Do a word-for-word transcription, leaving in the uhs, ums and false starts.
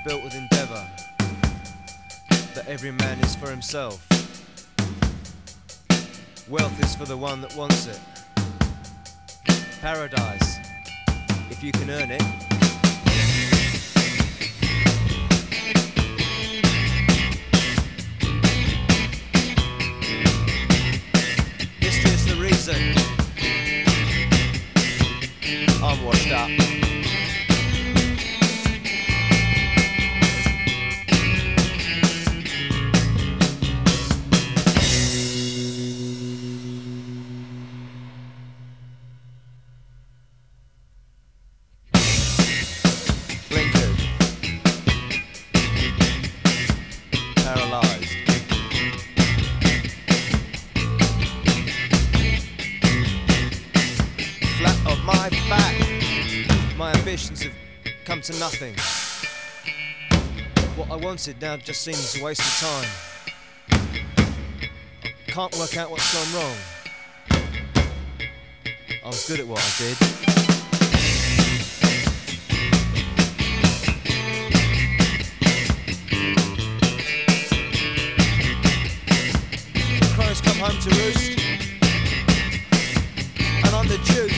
built with endeavour, that every man is for himself. Wealth is for the one that wants it. Paradise, if you can earn it. History is the reason I'm washed up. Blinkered, paralysed. Flat on my back, my ambitions have come to nothing. What I wanted now just seems a waste of time. I can't work out what's gone wrong. I was good at what I did. Crows come home to roost, and I'm the juice.